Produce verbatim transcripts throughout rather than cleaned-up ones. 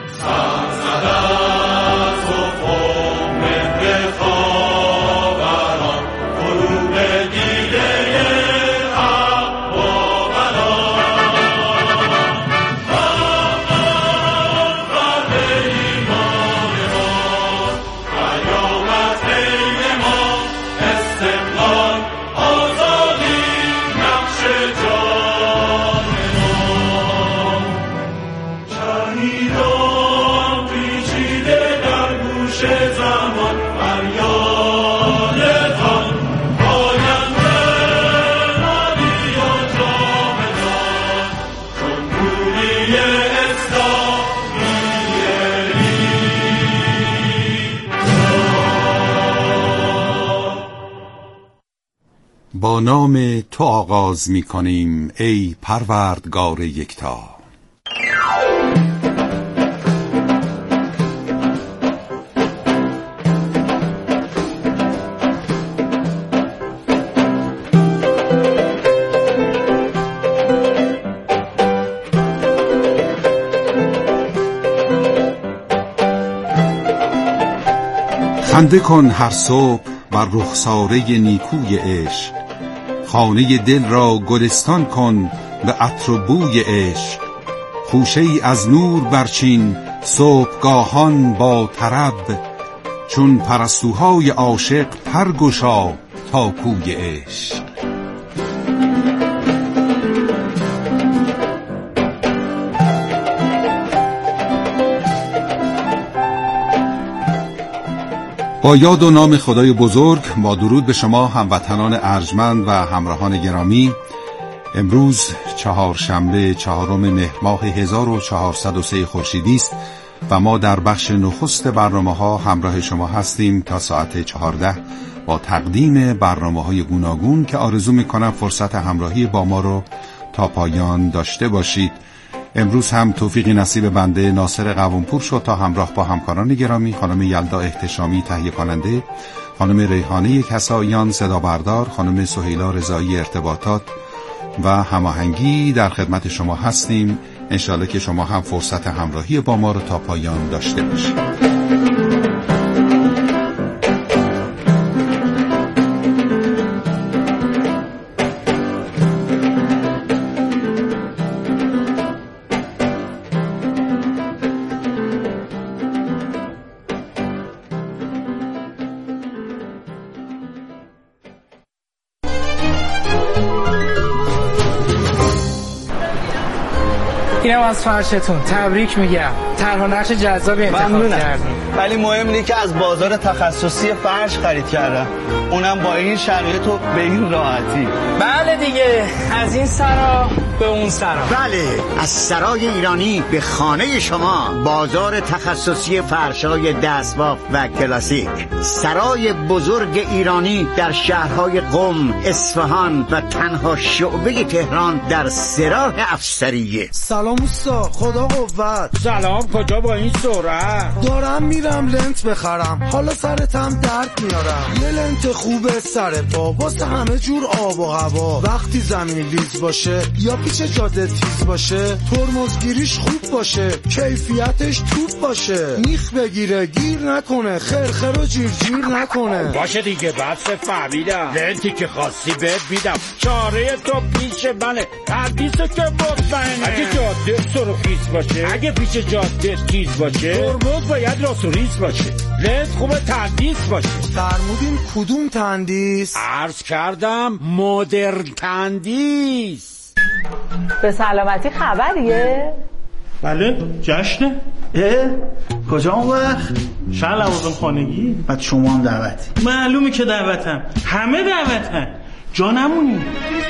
با نام تو آغاز می کنیم ای پروردگار یکتا. خنده کن هر صبح بر رخساره نیکوی عشق، خانه دل را گلستان کن به عطر و بوی عشق. خوشه ای از نور برچین صبحگاهان با طرب، چون پرستوهای عاشق پرگشا تا کوی عشق. با یاد و نام خدای بزرگ، با درود به شما هموطنان ارجمند و همراهان گرامی. امروز چهارشنبه چهارم مهر ماه هزار و چهارصد و سه خورشیدی است و ما در بخش نخست برنامه‌ها همراه شما هستیم تا ساعت چهارده با تقدیم برنامه‌های گوناگون که آرزو می‌کنم فرصت همراهی با ما رو تا پایان داشته باشید. امروز هم توفیقی نصیب بنده ناصر قوامپور شد تا همراه با همکاران گرامی، خانم یلدا احتشامی تهیه کننده، خانم ریحانه کساییان صدا بردار، خانم سهیلا رضایی ارتباطات و هماهنگی در خدمت شما هستیم. انشالله که شما هم فرصت همراهی با ما رو تا پایان داشته باشید. اینم از فرشتون تبریک میگم، طرح و نقش جذابی انتخاب کردیم. ولی مهم اینه که از بازار تخصصی فرش خرید کردم، اونم با این شرایط و به این راحتی. بله دیگه، از این سرا به اون سرا. بله، از سرای ایرانی به خانه شما، بازار تخصصی فرشای دستباف و کلاسیک. سرای بزرگ ایرانی در شهرهای قم، اصفهان و تنها شعبه تهران در سراح افسریه. سلام اوستا، خدا قوت. سلام، کجا با این سرعت؟ دارم میرم لنت بخرم، حالا سرتم درد میارم. یه لنت خوبه سر پا واسه همه جور آب و هوا. وقتی زمین لیز باشه یا پیچ جاده تیز باشه، ترمزگیریش خوب باشه، کیفیتش توپ باشه، میخ بگیره گیر نکنه، خرخر و جیر جیر نکنه. باشه دیگه، بس فهمیدم. لنتی که خاصی بهت میدم، چاره تو پیش منه، تردیسو که مطمئنه. اگه جاده سرخیز باشه، اگه پیچ جاده تیز باشه، ترمز باید راسوریز باشه، لنت خوبه تندیس باشه. فرمودین کدوم تندیس؟ عرض کردم مدرن تندیس. به سلامتی خبریه؟ بله، جشنه. اه؟ کجا اون وقت؟ شهر لوازم خانگی. بعد شما هم دعوتی؟ معلومه که دعوتم، همه دعوتن، جا نمونی.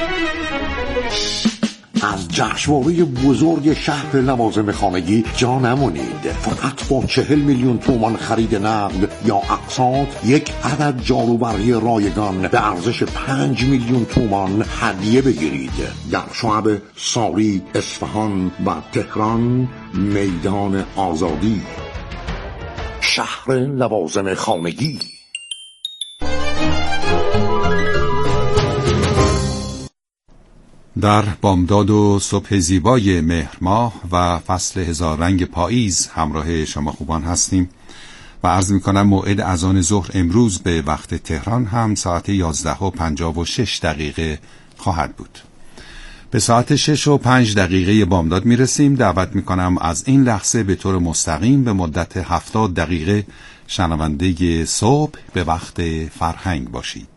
از جشنواره بزرگ شهر لوازم خانگی جا نمونید. فقط با چهل میلیون تومان خرید نقد یا اقساط، یک عدد جاروبرقی رایگان به ارزش پنج میلیون تومان هدیه بگیرید. در شعب ساری، اصفهان و تهران، میدان آزادی. شهر لوازم خانگی. در بامداد و صبح زیبای مهر ماه و فصل هزار رنگ پاییز همراه شما خوبان هستیم و عرض می کنم موعد اذان ظهر امروز به وقت تهران هم ساعت یازده و پنجاه و شش دقیقه خواهد بود. به ساعت شش و پنج دقیقه بامداد می رسیم. دعوت می کنم از این لحظه به طور مستقیم به مدت هفتاد دقیقه شنونده صبح به وقت فرهنگ باشید.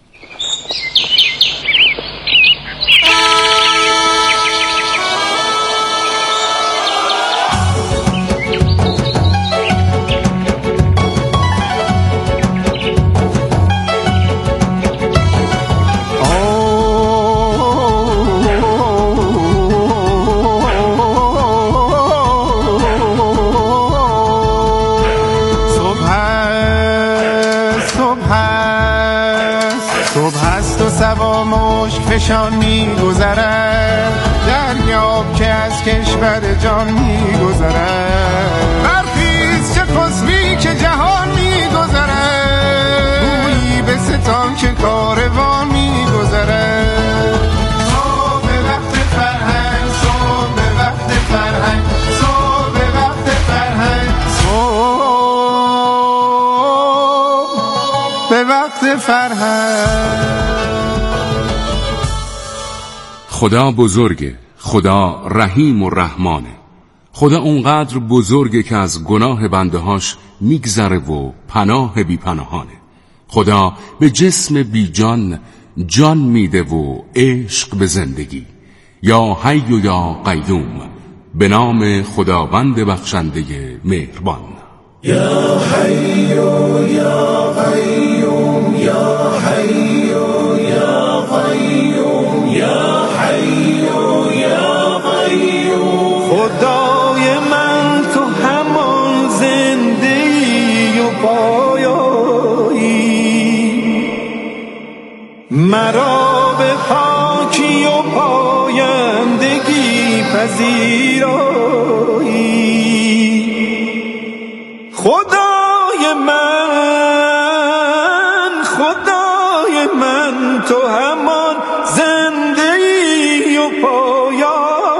فشان می گذرد دریاب که از کشور جان می گذرد برخیز چه خسبی که جهان می گذرد گویی به ستان که کاروان می گذرد صبح وقت فرهنگ صبح وقت فرهنگ صبح وقت فرهنگ صبح وقت فرهنگ. خدا بزرگه، خدا رحیم و رحمانه. خدا اونقدر بزرگه که از گناه بنده هاش میگذره و پناه بی پناهانه. خدا به جسم بی جان جان میده و عشق به زندگی. یا حی و یا قیوم، به نام خداوند بخشنده مهربان. یا حی و یا قیوم یا حی و یا قیوم یا خدای من تو همان زندگی و پایایی مرا به پاکی و پایندگی پذیرایی خدای من خدای من تو همان زندگی و پایایی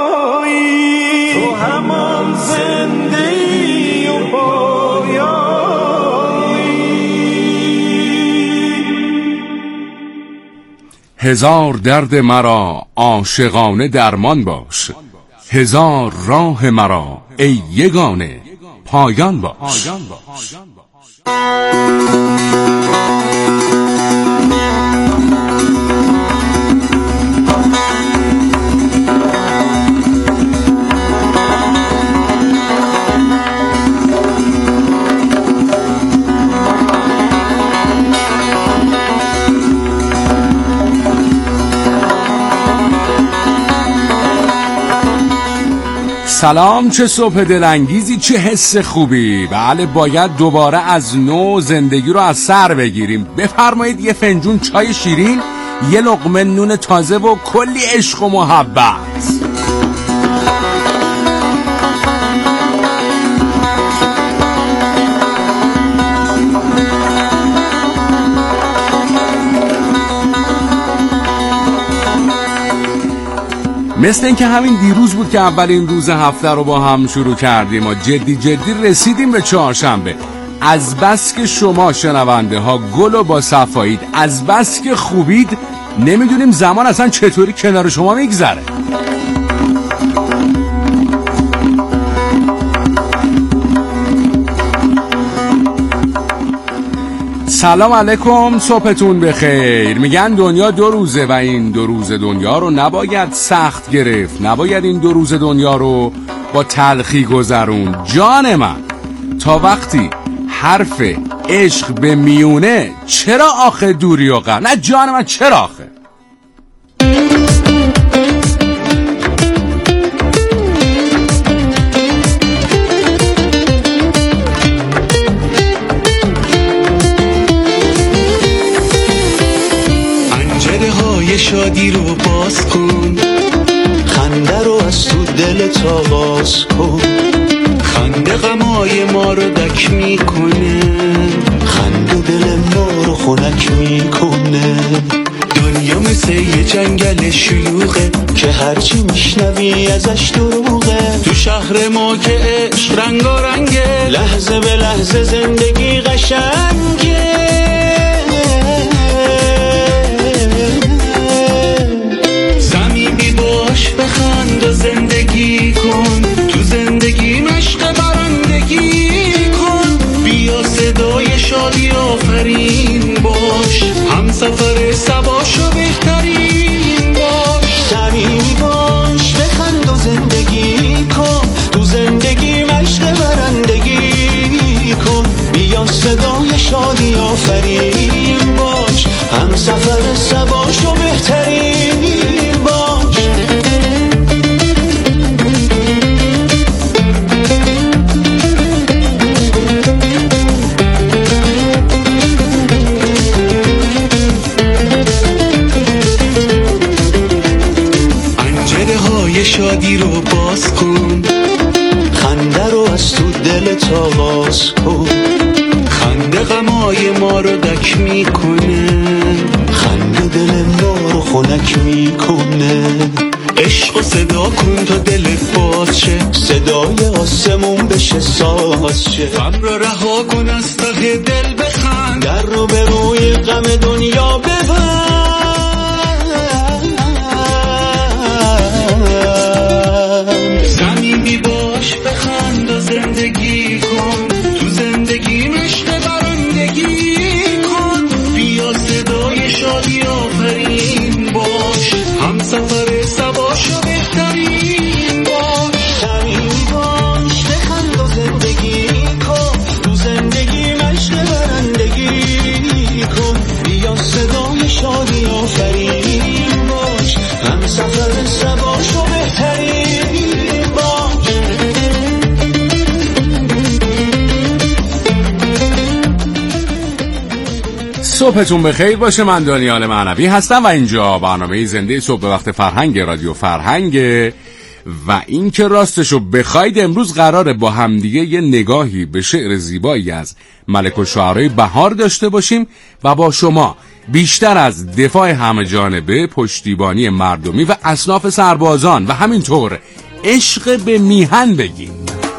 هزار درد مرا عاشقانه درمان باش، هزار راه مرا ای یگانه پایان باش. سلام، چه صبح دلانگیزی، چه حس خوبی. بله، باید دوباره از نو زندگی رو از سر بگیریم. بفرمایید یه فنجون چای شیرین، یه لقمه نون تازه و کلی عشق و محبت. مثل این که همین دیروز بود که اولین روز هفته رو با هم شروع کردیم و جدی جدی رسیدیم به چهارشنبه. از بس که شما شنونده ها گل و با صفایید، از بس که خوبید، نمیدونیم زمان اصلا چطوری کنار شما میگذره. سلام علیکم، صبحتون بخیر. میگن دنیا دو روزه و این دو روز دنیا رو نباید سخت گرفت، نباید این دو روز دنیا رو با تلخی گذرون. جان من، تا وقتی حرف عشق به میونه، چرا آخه دوری و غم؟ نه جان من، چرا آخه؟ شادی رو باز کن، خنده رو از تو دلت آغاز کن. خنده غمای ما رو دک میکنه، خنده دل ما رو خنک میکنه. دنیا مثل مثل یه جنگل شلوغه که هرچی میشنوی ازش دروغه. تو شهر ما که عشق رنگا رنگه، لحظه به لحظه زندگی قشنگه. صمیمی باش بخند و زندگی کن، تو زندگی مشق برندگی کن. بیا صدای شادی آفرین باش، هم سفر سباشو بهترین باش. صمیمی باش بخند و زندگی کن، تو زندگی مشق برندگی کن. بیا صدای شادی آفرین باش، هم سفر سباشو بهترین باش. شادی رو باز کن، خنده رو از تو دلت آغاز کن. خنده غمای ما رو دک میکنه، خنده دل ما رو خنک میکنه. عشق و صدا کن تا دلت باز شه، صدای آسمون بشه ساز شه. غم رو رها کن از ته دل بخند، در رو به روی غم دنیا ببند. صمیمی باش بخند و زندگی کن، تو زندگی مشق برندگی کن. بیا صدای شادی آفرین باش، هم سفر سباشو بهترین باش. صمیمی باش بخند و زندگی کن، تو زندگی مشق برندگی کن. بیا صدای شادی آفرین باش، هم سفر سباشو بهترین. صبحتون بخیر باشه. من دانیال معنوی هستم و اینجا برنامه زنده صبح به وقت فرهنگ رادیو فرهنگ. و این که راستشو بخواید امروز قراره با همدیگه یه نگاهی به شعر زیبایی از ملک الشعرای بهار داشته باشیم و با شما بیشتر از دفاع همه جانبه، پشتیبانی مردمی و اصناف سربازان و همینطور عشق به میهن بگیم.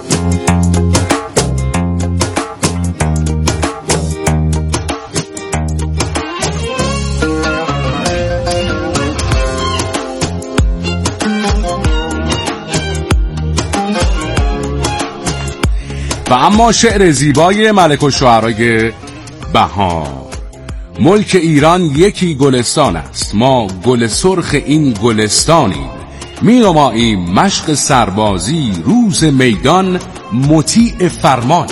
و اما شعر زیبای ملک الشعرای بهار. ملک ایران یکی گلستان است، ما گل سرخ این گلستانیم. می نماییم مشق سربازی، روز میدان مطیع فرمانیم.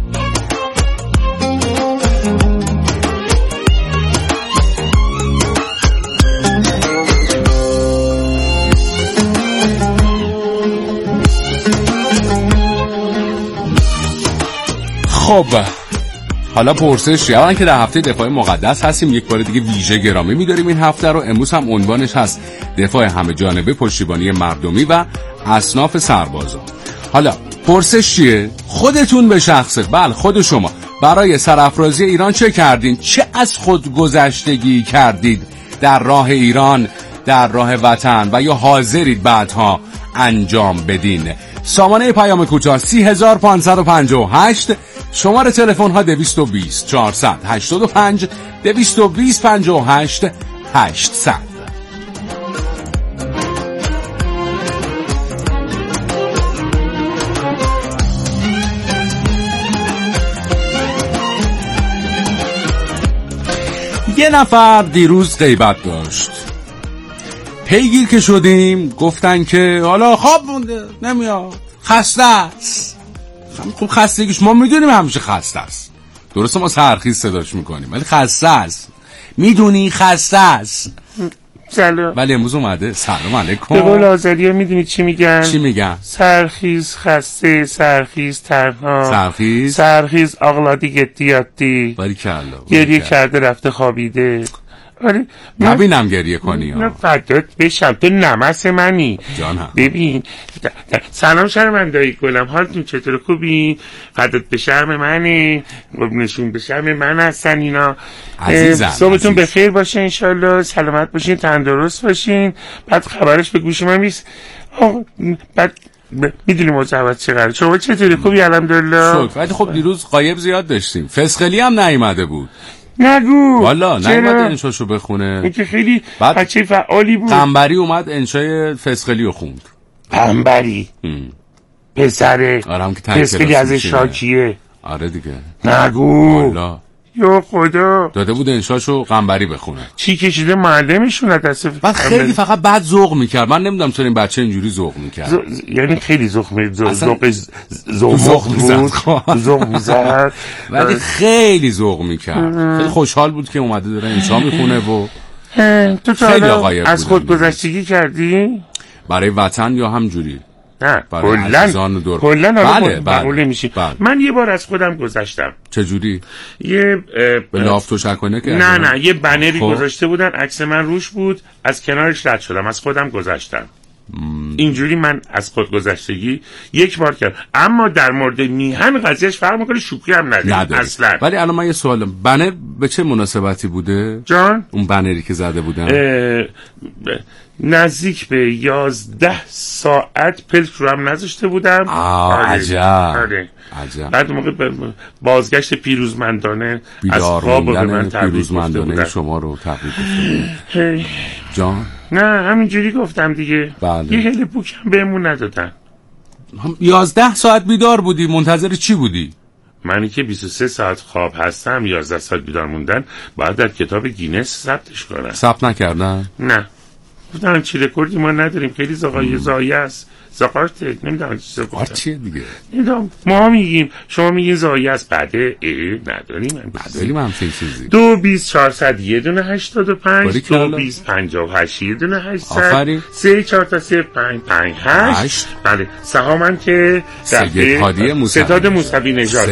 خب حالا پرسش اولا که در هفته دفاع مقدس هستیم، یک بار دیگه ویژه گرامی می‌داریم این هفته رو. امروز هم عنوانش هست دفاع همه جانبه، پشتیبانی مردمی و اصناف سربازان. حالا پرسش چیه؟ خودتون به شخصه، بله خود شما، برای سرافرازی ایران چه کردین؟ چه از خود گذشتگی کردید در راه ایران، در راه وطن و یا حاضرید بعدها انجام بدین؟ سامانه پیام کوتاه سی هزار پانصد و پنجاه و هشت، شماره تلفن ها دویست و بیست چهارصد هشتاد و پنج دویست و بیست پنجاه و هشت هشتصد. یه نفر دیروز غیبت داشت، پیگیر که شدیم گفتن که حالا خواب مونده نمیاد، خسته است. خب خستگیش ما میدونیم همیشه خسته است، درسته ما سرخیز صداش میکنیم ولی خسته است، میدونی خسته است. سلام. ولی امروز اومده. سلام علیکم. به قول آذری‌ها میدونی چی میگن؟ چی میگن؟ سرخیز خسته، سرخیز تنها، سرخیز سرخیز آقلادی گدیاتی، باریکلا گریه کرده رفته خوابیده. آره نبینم گریه کنی. نه فدات بشم، تو نمس منی جانم. ببین سلام شرمندایی گلم، حالتون چطور؟ خوبی؟ فدات به شرم منی، نشون به شرم من هستن اینا. عزیزم صبحتون بخیر باشه انشالله، سلامت باشین، تندرست باشین. بعد خبرش به گوش من میرسه. بعد میدونی موضوعات چقدر. شما چطوری؟ خوبی؟ الحمدلله. شکر. ولی خب دیروز غایب زیاد داشتیم. فسقلی هم نیومده بود. نگو. والا نیومد انشاشو بخونه. این که خیلی بچه فعالی بود. قنبری اومد انشای فسقلی رو خوند. قنبری پسره. آره هم که فسقلی از شاکیه. آره دیگه. نگو. والا یا خدا داده بود انشاشو قنبری بخونه. چی کشیده معلمشون دست. من خیلی فقط بعد ذوق میکرد. من نمیدونم چرا این بچه اینجوری ذوق میکرد. ز... یعنی خیلی ذوق می ذوق ذوق بود. ذوق میزد. ولی خیلی ذوق میکرد. خیلی خوشحال بود که اومده داره انشا میخونه و تو خیلی آقایت از خود گذشتگی کردی؟ برای وطن یا همجوری؟ نه کلن کلن بله بله میشه. بله. من یه بار از خودم گذشتم. چجوری؟ یه به لاف تشکنه که نه نه یه بنری خب. گذاشته بودن، عکس من روش بود، از کنارش رد شدم، از خودم گذشتم. مم. اینجوری من از خود گذشتگی یک بار کردم. اما در مورد میهن قضیهش فرق میکنه، شوخی هم نداره اصلا. ولی الان من یه سوالم، بنر به چه مناسبتی بوده؟ جان؟ اون بنری که زده بودن نزدیک به یازده ساعت پلک رو هم نذاشته بودم. آه آره. عجب آره. عجب. بعد موقع بازگشت پیروزمندانه از خواب به من تبریک گفته بودم. شما رو تبریک گفته جان؟ نه همینجوری گفتم دیگه. بله. یه هل بوک هم بهمون ندادن. یازده ساعت بیدار بودی، منتظر چی بودی؟ منی که بیست و سه ساعت خواب هستم، یازده ساعت بیدار موندن باید در کتاب گینس ثبتش کنن. ثبت نکردن؟ نه گفتن چی رکوردی ما نداریم، خیلی زغای زایه است. زغارته نمیدونم چی زغارت چیه دیگه؟ نمیدونم، ما میگیم شما میگین زایه است. بعده ای نداریم من نداریم هم چیزی. دو بیست چهارصد یه دونه هشتاد و پنج دو بیست پنجاه و هشت یه دونه هشتصد سه چهار تا سه پنج پنج هشت. بله سهامم که ستاد موسوی نژاد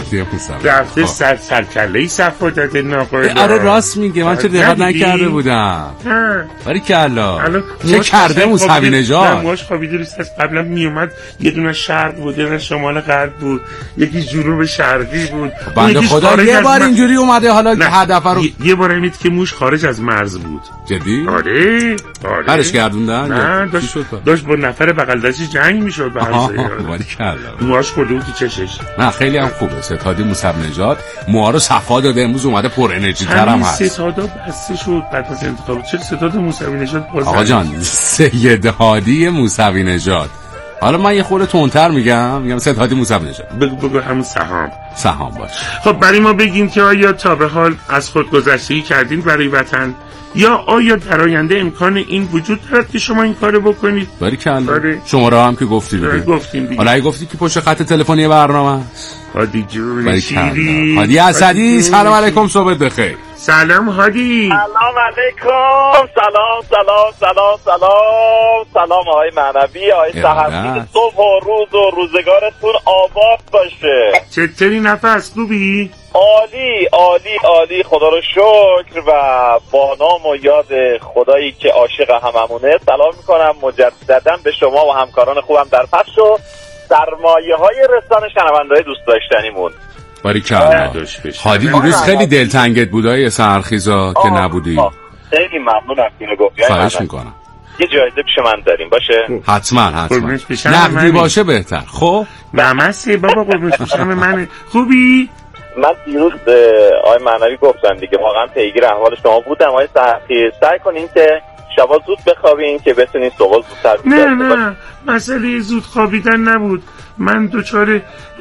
رفته سر سرکله صفا داده ناقل. آره راست میگه، من چه دقت نکرده بودم. ولی که الله چه کرده موسوی نژاد. ماش خوابیده روست از قبلا میومد، یه دونه شرق بود، یه دونه شمال غرب بود، یکی جنوب شرقی بود. بنده خدا یه بار اینجوری اومده حالا هدف رو یه بار امید که موش خارج از مرز بود. جدی؟ آره آره. برش گردوندن؟ نه داشت داشت با نفر بغل دستی جنگ میشد به هم. ولی کلا موهاش خورده بود تو چشش. نه خیلی هم خوبه. ستادی موسوی نژاد موها رو صفا داده، امروز اومده پر انرژی تر هم هست. ستادا بسته شد بعد از انتخاب. چرا ستاد موسوی نژاد باز؟ آقا جان سید هادی موسوی نژاد. حالا من یه خورده تندتر میگم، میگم ستادی موسوی نژاد. بگو بگو همون سهام. سهام باش. خب برای ما بگین که آیا تا به حال از خود گذشتگی کردین برای وطن، یا آیا در آینده امکان این وجود دارد که شما این کارو بکنید؟ باریکلا. شما را هم که گفتی دیگه. گفتیم دیگه. حالا ای گفتی که پشت خط تلفنی برنامه هادی جون شیری. هادی اسدی سلام علیکم، صبح بخیر. سلام هادی. سلام علیکم. سلام سلام سلام سلام سلام آقای معنوی، آقای سحرخیز. صبح و روز و روزگارتون آباد باشه. چطوری نفس خوبی؟ عالی عالی عالی خدا رو شکر. و با نام و یاد خدایی که عاشق هممونه سلام میکنم مجددا به شما و همکاران خوبم در پخش و سرمایه های رسانه شنونده‌های دوست داشتنیمون. باریکلا. هادی دیروز خیلی دلتنگت بود آقای سحرخیزا که نبودی. خیلی ممنونم که اینو گفتی. خواهش میکنم. یه جایزه پیش من داریم باشه؟ حتما حتما. نقدی باشه بهتر. خب نمسته بابا قربونش بشم من. خوبی؟ من دیروز آقای معنوی گفتم دیگه، واقعا پیگیر احوال شما بودم آقای سحرخیز. سعی کنین که شبا زود بخوابین که بتونین صبح زودتر نه نه مسئله زود خوابیدن نبود. من دوچار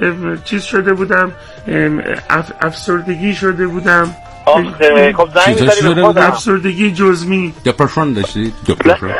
چیز شده بودم، اف... افسردگی شده بودم. آخه خب زنگ می‌زنی به خودم. افسردگی جزمی. دپرشن داشتی؟ دپرشن.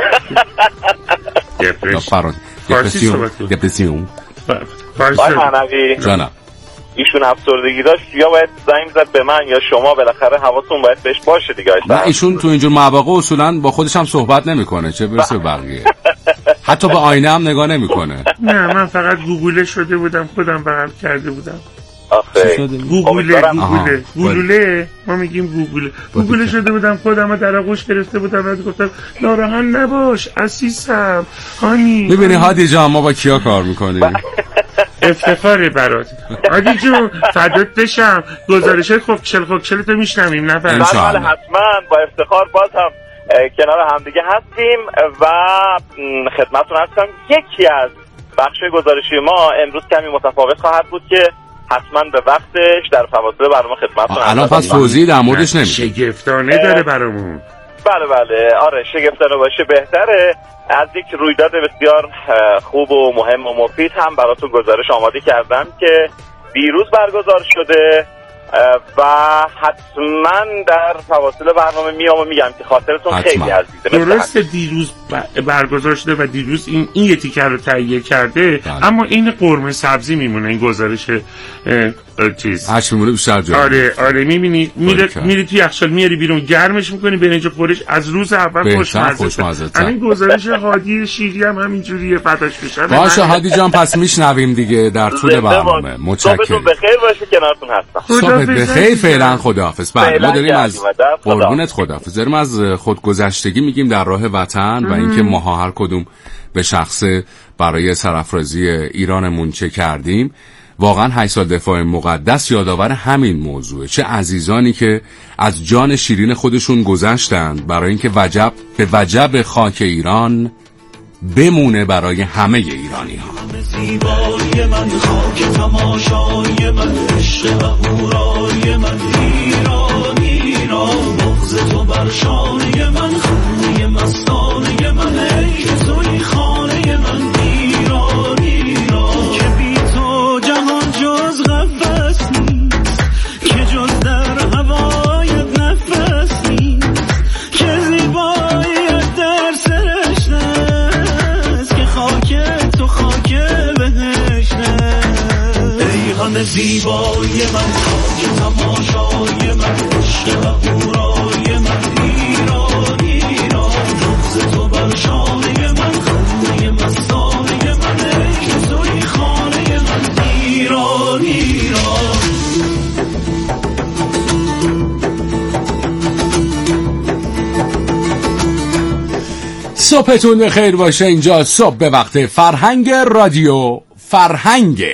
دپرشن. دپرسیون. دپرسیون. آقای معنوی جانم ایشون افسردگی داشت، یا باید زنگ زد به من یا شما، بالاخره حواستون باید بهش باشه دیگه. نه ایشون تو اینجور مواقع اصولا با خودش هم صحبت نمیکنه، چه برسه به بقیه. حتی به آینه هم نگاه نمیکنه. نه من فقط گوگل شده بودم، خودم بغل کرده بودم. آخه گوگوله گوگوله گوگوله ما میگیم گوگوله گوگوله شده بودم خودم در آغوش گرفته بودم و گفتم ناراحت نباش عزیزم هانی. میبینی هادی جان ما با کیا کار میکنیم؟ افتخاره برات هادی جون فدات بشم. گزارشات خب چل خب چل تو میشنویم نه بله حتما با افتخار باز هم کنار همدیگه هستیم و خدمتتون هستم. یکی از بخش گزارشی ما امروز کمی متفاوت خواهد بود که حتما به وقتش در فواصل برنامه خدمتتون هستم. الان پس توضیح در موردش نمیشه. شگفتانه داره برامون. بله بله آره شگفتانه باشه بهتره. از یک رویداد بسیار خوب و مهم و مفید هم براتون گزارش آماده کردم که دیروز برگزار شده و حتما در فواصل برنامه میام و میگم که خاطرتون خیلی عزیزه. درسته دیروز برگزار شده و دیروز این این یه تیکر رو تهیه کرده بله. اما این قرمه سبزی میمونه این گزارش چیز هش میمونه بیشتر جا. آره آره میبینی میره میری توی یخچال میاری بیرون گرمش میکنی به اینجا خورش از روز اول خوشمزه. همین گزارش هادی شیری هم همینجوریه فداش بشه. باشه هادی جان پس میشنویم دیگه در طول برنامه. متشکرم. صبحتون بخیر باشه کنارتون هستم. صبحت بخیر فعلا خداحافظ. بعد ما داریم از قربونت خداحافظ داریم از خودگذشتگی میگیم در راه وطن و اینکه ما هر کدوم به شخصه برای سرافرازی ایرانمون چه کردیم. واقعا هشت سال دفاع مقدس یادآور همین موضوعه. چه عزیزانی که از جان شیرین خودشون گذشتند برای اینکه وجب به وجب خاک ایران بمونه برای همه ایرانی ها. زیبایی من خاک تماشای من عشق و هورای من ایران ایران بغض تو بر شانه من خونه مستانه من ای که توی خانه من ایران ایران که بی تو جهان جز قفس نیست که جز در هوایت نفس نیست که زیباییت در سرش نیست که خاک تو خاک بهشته ای همه زیبایی من خاک تماشای من عشق و هورای من ایران ایران بغض تو بر شانه من خونه مستانه من ای که توی خانه من ایران ایران. صبحتون بخیر باشه. اینجا صبح به وقت فرهنگ رادیو فرهنگ.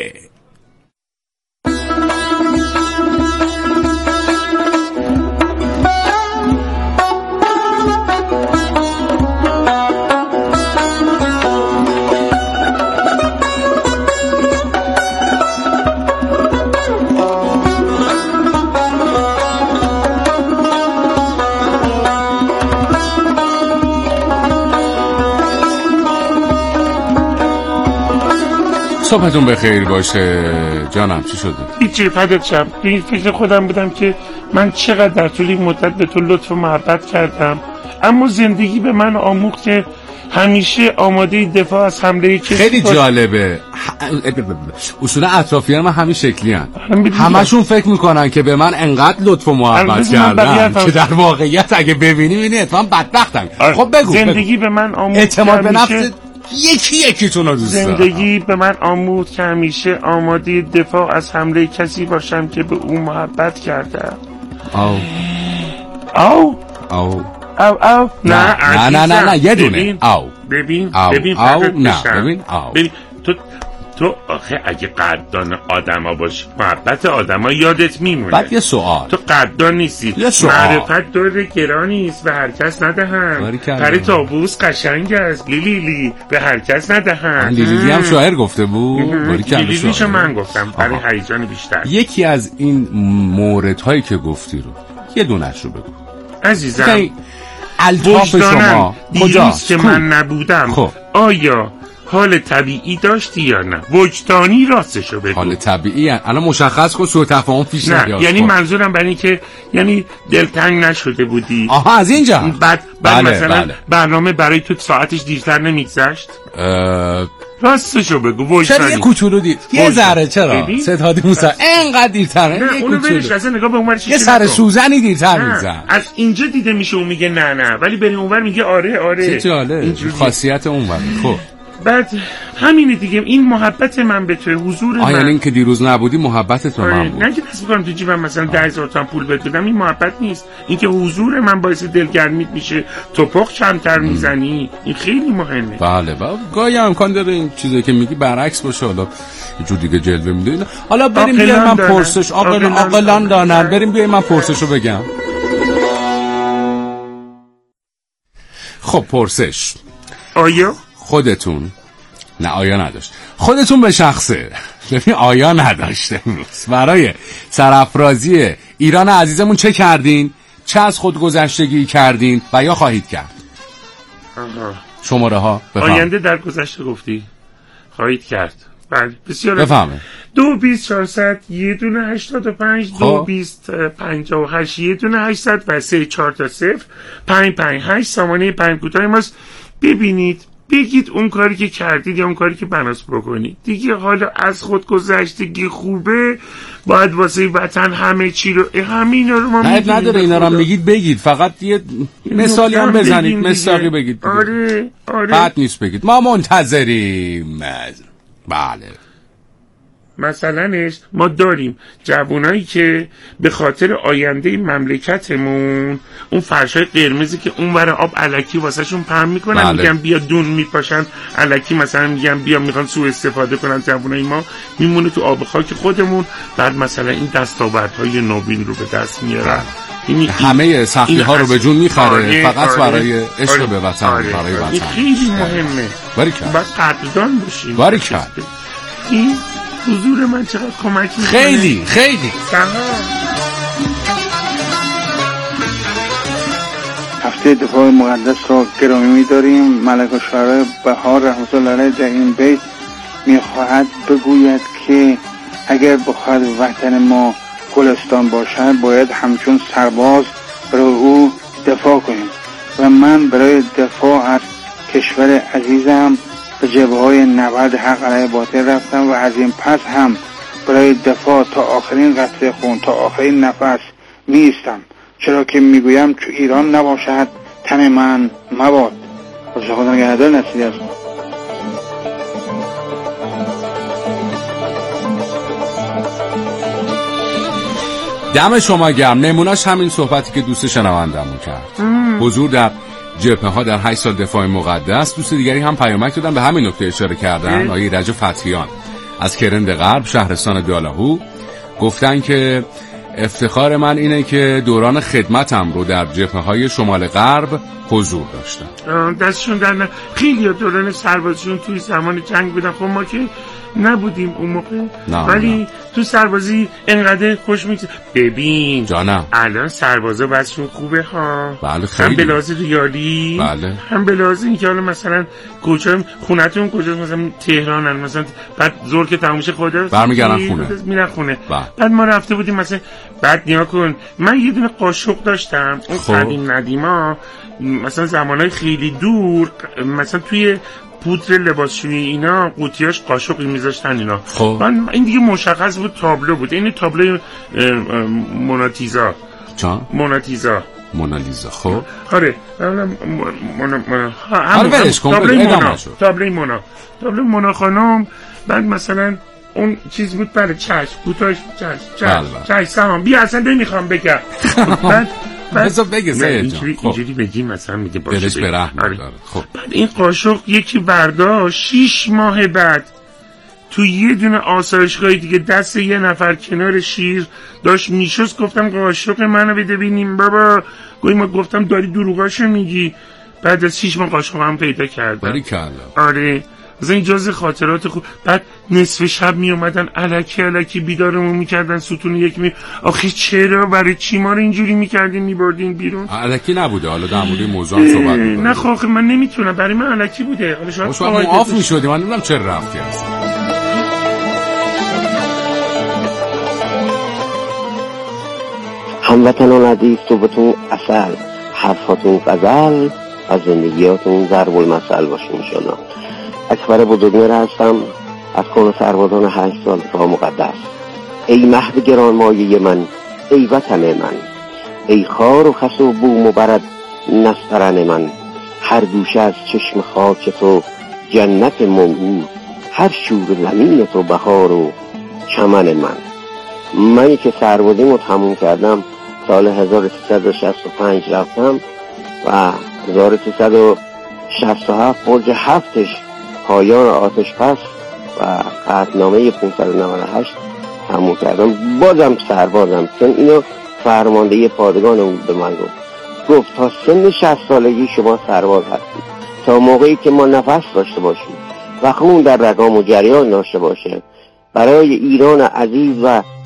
صبحتون بخیر باشه. جانم چی شده؟ هیچی فدات شم. این فکر خودم بودم که من چقدر در طول این مدت به تو لطف و محبت کردم اما زندگی به من آموخت که همیشه آماده دفاع از حمله کسی. خیلی جالبه. اصولا اطرافیان من همین شکلی هن. همشون فکر میکنن که به من انقدر لطف و محبت کردن که در واقعیت اگه ببینی میبینی اتفاقا بدبختن. خب بگو زندگی بگو. به من آموخت اعتماد به نفس یکی یکیتون رو دوست دارم. زندگی به من آموخت که همیشه آماده دفاع از حمله کسی باشم که به او محبت کردم. آو آو آو او او نه نه نه نه, نه. یه دونه او ببین او ببین او نه ببین او ببین تو تو آخه اگه قدردان آدما باشی محبت آدما یادت میمونه. بعد یه سوال تو قدردان نیستی معرفت دور گرانی است و هر کس ندهند. پر طاووس قشنگ است لیلی لی به هر کس ندهند. لیلی لی هم شاعر گفته بود. لیلی لیشو من گفتم برای هیجان بیشتر. یکی از این موردهایی که گفتی رو یه دونش رو بگو عزیزم. الطاف شما کجاست که من نبودم؟ خب آیا حال طبیعی داشتی یا نه؟ وجدانی راستشو بگو. حال طبیعی الان مشخص کن سوء تفاهم پیش نیاد. یعنی منظورم برای این که یعنی دلتنگ نشده بودی. آها از اینجا. بعد بعد بله، مثلا بله. برنامه برای تو ساعتش دیرتر نمیگذشت؟ اه... راستشو بگو وجدانی. چرا یه کوچولو دیر؟ یه ذره چرا؟ ستادی موسی اینقدر دیرتره. نه اونو ولش اصلا نگاه به اونور چی. یه سر سوزنی دیرتر میزنه. از اینجا دیده میشه اون میگه نه نه ولی بریم اونور میگه آره آره. چه جالب. خاصیت اونور. خب بعد همینه دیگه، این محبت من به تو، حضور من. آیا این که دیروز نبودی محبت تو من بود؟ نه که دست بکنم تو جیبم مثلا ده هزار تومان پول بهت بدم، این محبت نیست. این که حضور من باعث دلگرمیت میشه، توپخ کمتر میزنی، این خیلی مهمه. بله بله، گاهی امکان داره این چیزایی که میگی برعکس باشه، حالا یه جور دیگه جلوه میده. حالا بریم بیایم من پرسش عاقلان عاقلان دانن، بریم بیایم من پرسشو بگم. خب پرسش، آیا خودتون، نه آیا نداشت، خودتون به شخصه، ببین آیا نداشته امروز، برای سرافرازی ایران عزیزمون چه کردین؟ چه از خودگذشتگی کردین و یا خواهید کرد؟ آها. شماره ها بفهم. آینده در گذشته گفتی خواهید کرد. بله بسیار بفهمه. دو بیست چهارصد یه دونه هشتاد و پنج، دو بیست پنجاه و هشت یه دونه هشتصد و سه چهار تا صفر پنج پنج هشت سامانه پنج کوتاه ماست. ببینید بگید اون کاری که کردید یا اون کاری که بناس بکنید دیگه. حالا از خود گذشتگی خوبه، باید واسه وطن همه چی رو، همین رو ما میگیم. نداره اینا رو میگید بگید، فقط یه مثالی هم بزنید، مثالی بگید. آره آره بد نیست بگید، ما منتظریم. بله مثلنش ما داریم جوانایی که به خاطر آینده مملکتمون اون فرشای قرمزی که اون ور آب الکی واسهشون پهن میکنن، بله. میگن بیا دون میپاشن الکی، مثلا میگن بیا میخوان سوء استفاده کنن، جوانای ما میمونه تو آب خاک خودمون، بعد مثلا این دستاوردهای نوین رو به دست میارن. این همه سختی ها رو به جون میخره، آره، فقط آره، برای عشق آره، به وطن، آره، برای وطن. این خیلی مهمه، باریکلا، باید قدردان باشیم. باریکلا. این حضور من چقدر کمک میکنه. خیلی خیلی هفته دفاع مقدس را گرامی می‌داریم. ملک الشعراء بهار رحمت الله علیه در این بیت می‌خواهد بگوید که اگر بخواهد وطن ما گلستان باشد باید همچون سرباز برای او دفاع کنیم و من برای دفاع از کشور عزیزم به جبهه‌های نبرد حق علیه باطل رفتم و از این پس هم برای دفاع تا آخرین قطره خون، تا آخرین نفس می ایستم، چرا که میگویم چو ایران نباشد تن من مباد. خدا نگهدار. نصیری هستم. دم شما گرم. نمونهش همین صحبتی که دوست شنوندمون کرد. حضور در جبهه ها در هشت سال دفاع مقدس. دوست دیگری هم پیامک دادن به همین نکته اشاره کردن. آقای رجب فتحیان از کرند غرب شهرستان دالاهو گفتن که افتخار من اینه که دوران خدمتم رو در جبهه های شمال غرب حضور داشتم. دستشون در نه خیلی دوران سربازیشون توی زمان جنگ بودن. خب ما که نبودیم اون موقع، ولی تو سربازی انقدر خوش میگذره. ببین جانم الان سربازا بسشون خوبه ها. بله خیلی. هم به لحاظ ریالی، بله. هم به لحاظ اینکه حالا مثلا کجا خونتون کجاست، مثلا تهرانن، مثلا بعد زور که تموم شه خدا برمیگردن خونه، میرن خونه. بله. بعد ما رفته بودیم مثلا، بعد نیا کن من یه دونه قاشق داشتم اون قدیم ندیما، مثلا زمانهای خیلی دور، مثلا توی پودر لباسشویی اینا قوطیاش قاشقی میذاشتن اینا. خب این دیگه مشخص بود تابلو بود. این تابلو موناتیزا چا؟ موناتیزا مونالیزا. خب آره مونا مونا تابلو مونا تابلو مونا تابلو مونا خانم. بعد مثلا اون چیز بود برای چشم کوتاش چشم چشم سلام بیا اصلا نمیخوام بگم. بعد بذار بگه سید اینجوری اینجوری بگیم مثلا میگه باشه دلش به رحم داره. خب بعد این قاشق یکی بردا شیش ماه بعد تو یه دونه آسایشگاه دیگه دست یه نفر کنار شیر داشت میشست. گفتم قاشق منو بده ببینیم بابا. گوی ما گفتم داری دروغاشو میگی. بعد از شیش ماه قاشق هم پیدا کردم. باریکلا. آره از این جز خاطرات خوب. بعد نصف شب می اومدن الکی الکی بیدارمون میکردن ستون یک می. آخه چرا برای چی ما رو اینجوری میکردین میبردین بیرون؟ الکی نبوده. حالا در مورد موضوع صحبت میکنیم. نه خب من نمیتونم، برای من الکی بوده. حالا شاید شما معاف میشدی، من نمیدونم چرا رفتی هست. هموطنان عزیز، صحبتون اصل، حرفاتون غزل، از زندگیاتون ضرب المثل باشه انشالله. اکبر بزرگمهر هستم از کل سربازان هشت سال دفاع مقدس. ای مهد گرانمایه من، ای وطن من، ای خار و خس و بوم و برد نسترن من. هر گوشه از چشم خاک تو جنت موعود، هر شور زمین تو بهار و چمن من. منی که سربازیمو تموم کردم سال هزار و سیصد و شصت و پنج رفتم و هزار و سیصد و شصت و هفت برج هفتش پایان آتش پس و قطعنامه پانصد و نود و هشت تموم کردم. بازم سربازم، چون اینو فرمانده پادگان اون به من گفت گفت تا سن شصت سالگی شما سرباز هستید، تا موقعی که ما نفس داشته باشیم و خون در رگام و جریان داشته باشه برای ایران عزیز و